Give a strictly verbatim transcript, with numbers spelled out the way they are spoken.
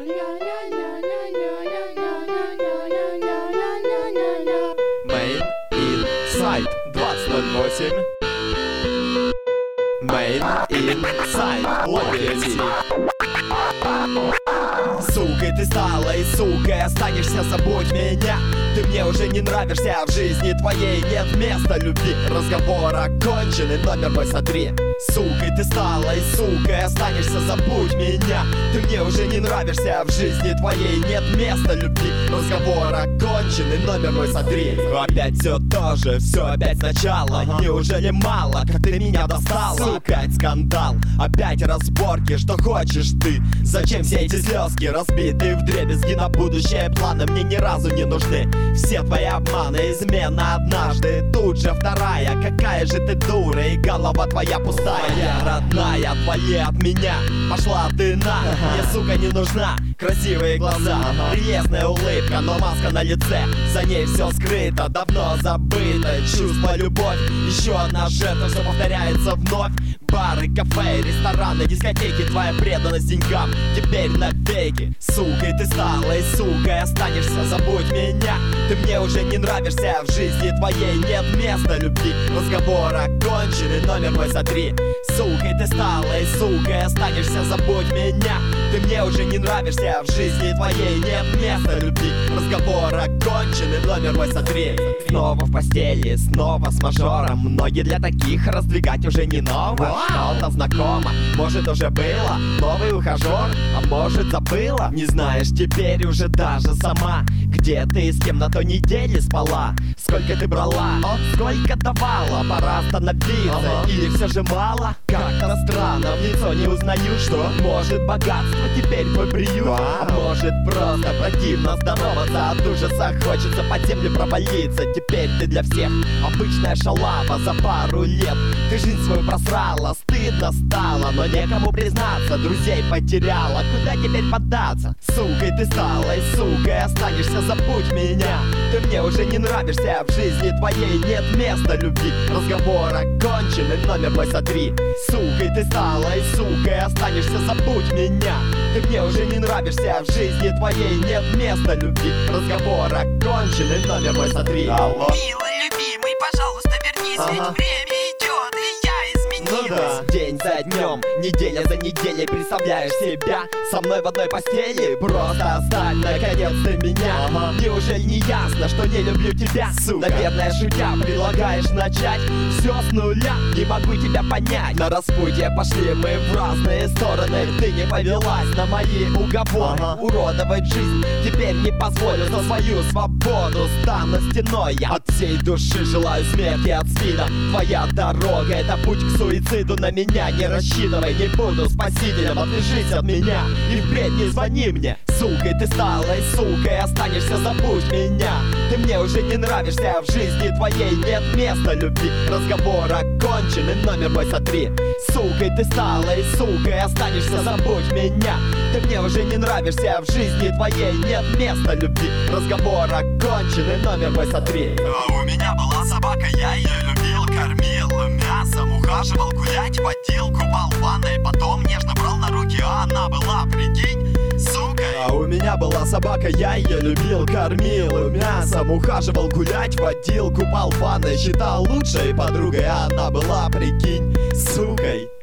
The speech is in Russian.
Main Inside двадцать ноль восемь. Main Inside Лобби. Сукой ты стала и сукой останешься, забудь меня. Ты мне уже не нравишься, в жизни твоей нет места любви. Разговор окончен, и номер мой сотри. Сукой ты стала и сукой останешься, забудь меня. Ты мне уже не нравишься, в жизни твоей нет места любви. Разговор окончен, и номер мой сотри. Опять все то же, все опять сначала. ага. Неужели мало, как ты меня достала? Опять скандал, опять разборки. Что хочешь ты? Зачем все эти слезки? Разбитые вдребезги на будущее планы мне ни разу не нужны. Все твои обманы, измена однажды, тут же вторая. Какая же ты дура, и голова твоя пустая. Моя родная, твои от меня пошла ты на. Мне, сука, не нужна красивые глаза, прелестная улыбка, но маска на лице. За ней все скрыто, давно забыто. Чувство, любовь, еще одна жертва, все повторяется вновь. Бары, кафе, рестораны, дискотеки, твоя преданность деньгам теперь навеки. Сукой ты стала и сукой останешься, забудь меня. Ты мне уже не нравишься, в жизни твоей нет места любви. Разговор окончен, и номер мой сотри. Сукой ты стала и сукой останешься, забудь меня. Ты мне уже не нравишься, в жизни твоей нет места любви. Разговор окончен, и номер мой сотри. Снова в постели, снова с мажором. Многие для таких раздвигать уже не ново. Что-то знакомо, может уже было. Новый ухажер, а может забыла. Не знаешь теперь уже даже сама, где ты и с кем на той неделе спала. Сколько ты брала, сколько давала. Пора остановиться, ага. Или все же мало? Как-то странно, в лицо не узнаю. Что? Может богатство теперь твой приют, а может просто противно здороваться. От ужаса хочется под землю провалиться. Теперь ты для всех обычная шалава. За пару лет ты жизнь свою просрала. Стыдно стало, но некому признаться. Друзей потеряла, куда теперь податься? Сукой ты стала и сукой останешься, забудь меня. Ты мне уже не нравишься, в жизни твоей нет места любви. Разговор окончен, и номер мой сотри. Сукой ты стала и сукой останешься, забудь меня. Ты мне уже не нравишься, в жизни твоей нет места любви. Разговор окончен, и номер мой сотри. Алло. Милый, любимый, пожалуйста, вернись, ага. Ведь время идет, и я изменилась. Ну да. День за днем, неделя за неделей, представляешь себя со мной в одной постели. Просто оставь, наконец, ты меня. ага. Неужели не ясно, что не люблю тебя? Сука. Наверное, шутя, предлагаешь начать все с нуля. Не могу тебя понять. На распутье пошли мы в разные стороны. Ты не повелась на мои уговоры. ага. Уродовать жизнь теперь не позволю. За свою свободу стану стеной. Я от всей души желаю смерти от спина. Твоя дорога — это путь к суициду. На меня не рассчитывай, не буду спасителем. Отвяжись от меня и впредь не звони мне. Сукой ты стала и сукой останешься, забудь меня. Ты мне уже не нравишься, в жизни твоей нет места любви. Разговор окончен, и номер мой сотри. Сукой ты стала и сукой останешься, забудь меня. Ты мне уже не нравишься, в жизни твоей нет места любви. Разговор окончен, и номер мой сотри. А у меня была собака, я ее любил, кормил мясом, ухаживал гулять, водил, купал в ванной, потом нежно брал на руки, а она была, прикинь, сукой. А у меня была собака, я ее любил, кормил мясом, ухаживал гулять, водил, купал в ванной, считал лучшей подругой, а она была, прикинь, сукой.